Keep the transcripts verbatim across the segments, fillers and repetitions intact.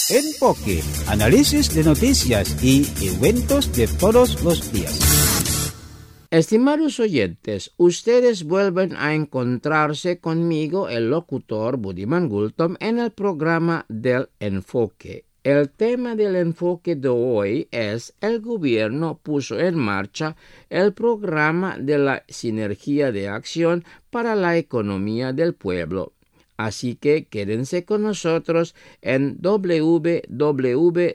Enfoque, análisis de noticias y eventos de todos los días. Estimados oyentes, ustedes vuelven a encontrarse conmigo, el locutor Budiman Gultom, en el programa del Enfoque. El tema del enfoque de hoy es: el gobierno puso en marcha el programa de la Sinergia de Acción para la Economía del Pueblo. Así que quédense con nosotros en w w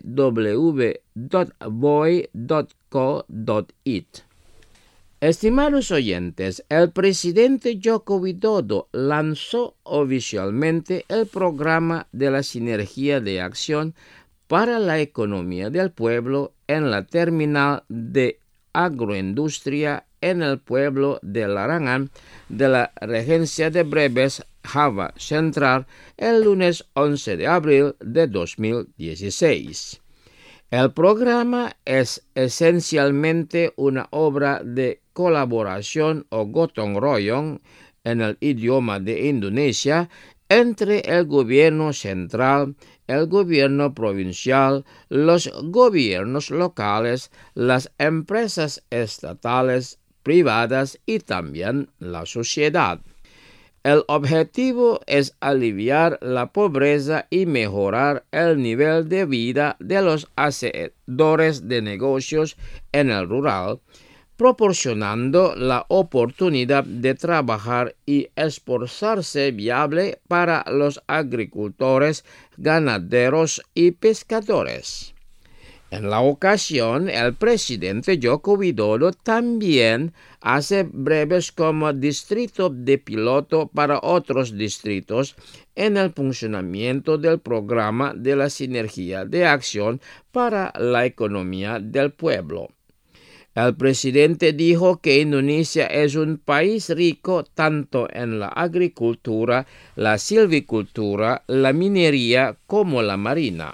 w punto voy punto co punto it. Estimados oyentes, el presidente Joko Widodo lanzó oficialmente el programa de la Sinergia de Acción para la Economía del Pueblo en la terminal de agroindustria en el pueblo de Larangan de la Regencia de Breves, Java Central, el lunes once de abril de dos mil dieciséis. El programa es esencialmente una obra de colaboración o gotong royong en el idioma de Indonesia entre el gobierno central, el gobierno provincial, los gobiernos locales, las empresas estatales, privadas y también la sociedad. El objetivo es aliviar la pobreza y mejorar el nivel de vida de los hacedores de negocios en el rural, proporcionando la oportunidad de trabajar y esforzarse viable para los agricultores, ganaderos y pescadores. En la ocasión, el presidente Joko Widodo también hace breves como distrito de piloto para otros distritos en el funcionamiento del programa de la Sinergia de Acción para la Economía del Pueblo. El presidente dijo que Indonesia es un país rico tanto en la agricultura, la silvicultura, la minería como la marina.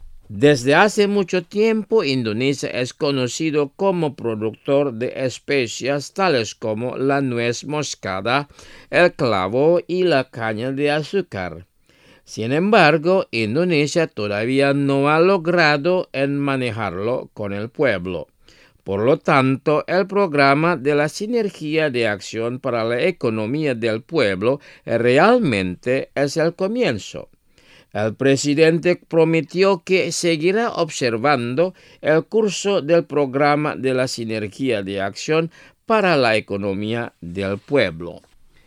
Desde hace mucho tiempo, Indonesia es conocido como productor de especias tales como la nuez moscada, el clavo y la caña de azúcar. Sin embargo, Indonesia todavía no ha logrado en manejarlo con el pueblo. Por lo tanto, el programa de la Sinergia de Acción para la Economía del Pueblo realmente es el comienzo. El presidente prometió que seguirá observando el curso del programa de la Sinergia de Acción para la Economía del Pueblo.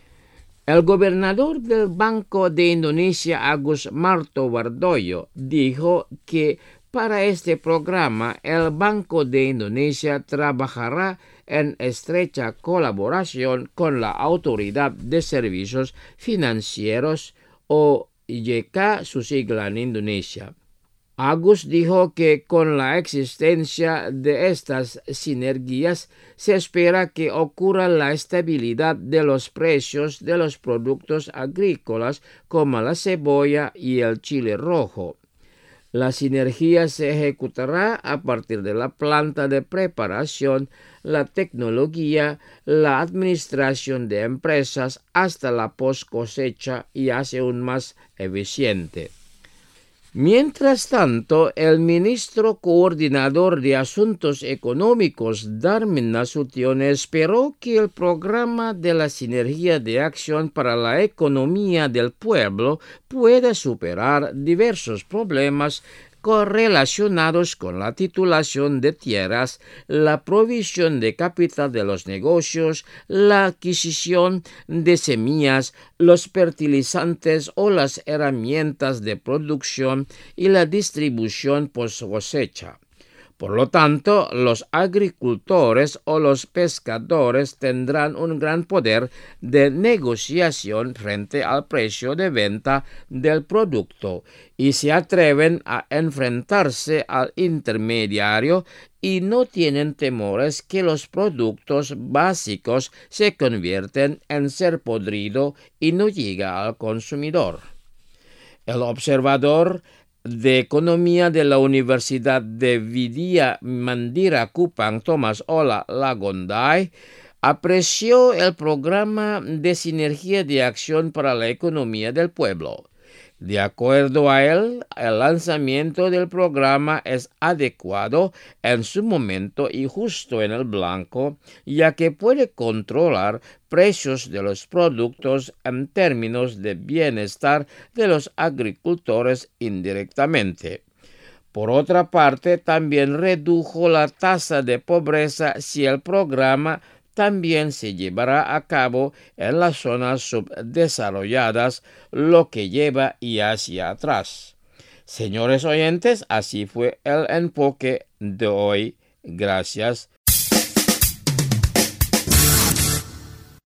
El gobernador del Banco de Indonesia, Agus Martowardoyo, dijo que para este programa el Banco de Indonesia trabajará en estrecha colaboración con la Autoridad de Servicios Financieros o Y K, su sigla en Indonesia. Agus dijo que con la existencia de estas sinergias se espera que ocurra la estabilidad de los precios de los productos agrícolas como la cebolla y el chile rojo. La sinergia se ejecutará a partir de la planta de preparación, la tecnología, la administración de empresas hasta la post cosecha y hace aún más eficiente. Mientras tanto, el ministro coordinador de Asuntos Económicos, Darmin Nasution, esperó que el programa de la Sinergia de Acción para la Economía del Pueblo pueda superar diversos problemas correlacionados con la titulación de tierras, la provisión de capital de los negocios, la adquisición de semillas, los fertilizantes o las herramientas de producción y la distribución post cosecha. Por lo tanto, los agricultores o los pescadores tendrán un gran poder de negociación frente al precio de venta del producto y se atreven a enfrentarse al intermediario y no tienen temores que los productos básicos se convierten en ser podrido y no llega al consumidor. El observador de Economía de la Universidad de Vidya Mandira Kupang, Thomas Ola Lagondai, apreció el programa de Sinergia de Acción para la Economía del Pueblo. De acuerdo a él, el lanzamiento del programa es adecuado en su momento y justo en el blanco, ya que puede controlar precios de los productos en términos de bienestar de los agricultores indirectamente. Por otra parte, también redujo la tasa de pobreza si el programa también se llevará a cabo en las zonas subdesarrolladas, lo que lleva y hacia atrás. Señores oyentes, así fue el enfoque de hoy. Gracias